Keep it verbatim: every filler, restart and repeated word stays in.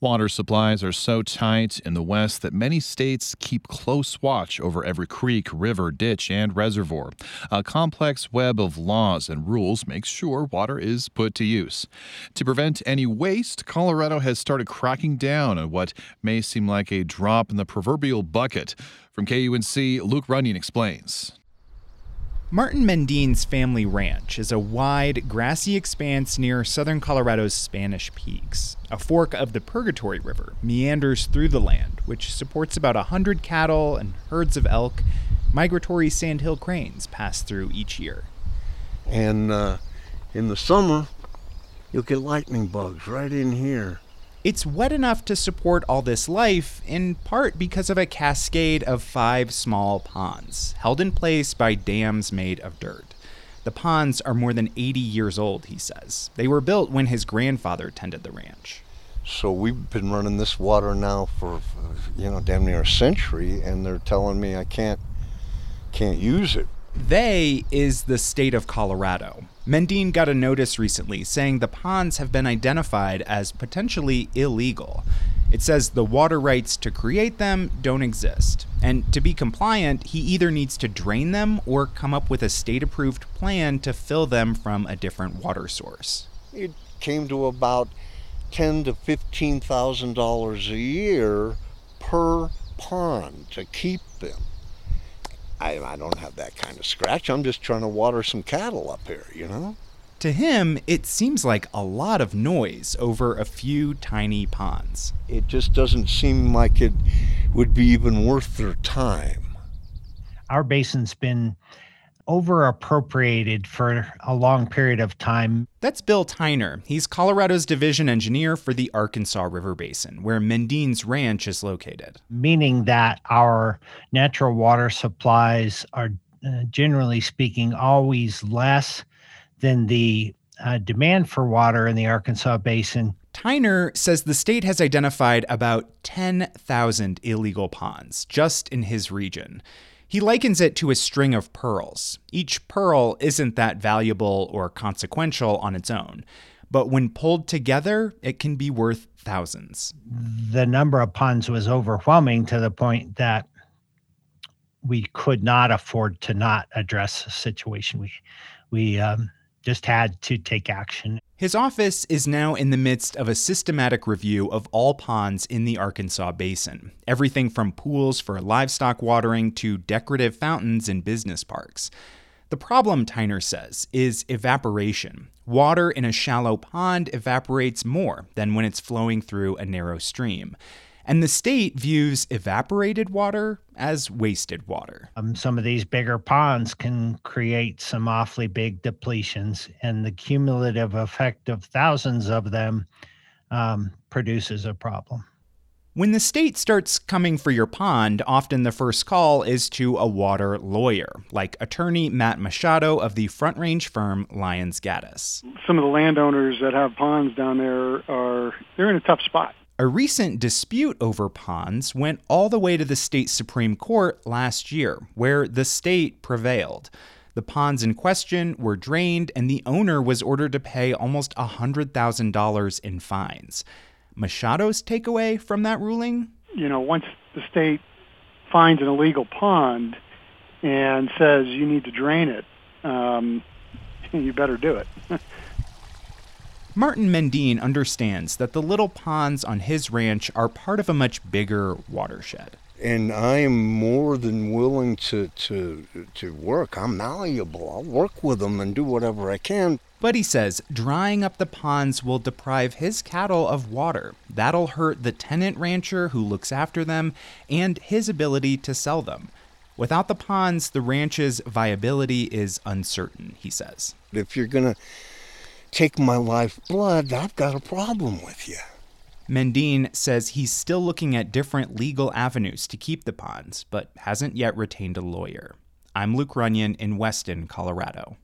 Water supplies are so tight in the West that many states keep close watch over every creek, river, ditch, and reservoir. A complex web of laws and rules makes sure water is put to use. To prevent any waste, Colorado has started cracking down on what may seem like a drop in the proverbial bucket. From K U N C, Luke Runyon explains. Martin Mendine's family ranch is a wide, grassy expanse near southern Colorado's Spanish Peaks. A fork of the Purgatory River meanders through the land, which supports about one hundred cattle and herds of elk. Migratory sandhill cranes pass through each year. And uh, in the summer, you'll get lightning bugs right in here. It's wet enough to support all this life, in part because of a cascade of five small ponds, held in place by dams made of dirt. The ponds are more than eighty years old, he says. They were built when his grandfather tended the ranch. So we've been running this water now for, you know, damn near a century, and they're telling me I can't, can't use it. They is the state of Colorado. Mendine got a notice recently saying the ponds have been identified as potentially illegal. It says the water rights to create them don't exist. And to be compliant, he either needs to drain them or come up with a state-approved plan to fill them from a different water source. It came to about ten to fifteen thousand dollars a year per pond to keep them. I, I don't have that kind of scratch. I'm just trying to water some cattle up here, you know? To him, it seems like a lot of noise over a few tiny ponds. It just doesn't seem like it would be even worth their time. Our basin's been over appropriated for a long period of time. That's Bill Tyner. He's Colorado's division engineer for the Arkansas River Basin, where Mendine's ranch is located. Meaning that our natural water supplies are, uh, generally speaking, always less than the uh, demand for water in the Arkansas Basin. Tyner says the state has identified about ten thousand illegal ponds just in his region. He likens it to a string of pearls. Each pearl isn't that valuable or consequential on its own, but when pulled together, it can be worth thousands. The number of ponds was overwhelming to the point that we could not afford to not address the situation. We, we um, just had to take action. His office is now in the midst of a systematic review of all ponds in the Arkansas Basin, everything from pools for livestock watering to decorative fountains in business parks. The problem, Tyner says, is evaporation. Water in a shallow pond evaporates more than when it's flowing through a narrow stream. And the state views evaporated water as wasted water. Um, some of these bigger ponds can create some awfully big depletions, and the cumulative effect of thousands of them um, produces a problem. When the state starts coming for your pond, often the first call is to a water lawyer, like attorney Matt Machado of the Front Range firm Lyons Gaddis. Some of the landowners that have ponds down there are, they're in a tough spot. A recent dispute over ponds went all the way to the state Supreme Court last year, where the state prevailed. The ponds in question were drained, and the owner was ordered to pay almost one hundred thousand dollars in fines. Machado's takeaway from that ruling? You know, once the state finds an illegal pond and says you need to drain it, um, you better do it. Martin Mendine understands that the little ponds on his ranch are part of a much bigger watershed. And I am more than willing to, to, to work. I'm malleable. I'll work with them and do whatever I can. But he says drying up the ponds will deprive his cattle of water. That'll hurt the tenant rancher who looks after them and his ability to sell them. Without the ponds, the ranch's viability is uncertain, he says. If you're going to take my lifeblood, I've got a problem with you. Mendine says he's still looking at different legal avenues to keep the ponds, but hasn't yet retained a lawyer. I'm Luke Runyon in Weston, Colorado.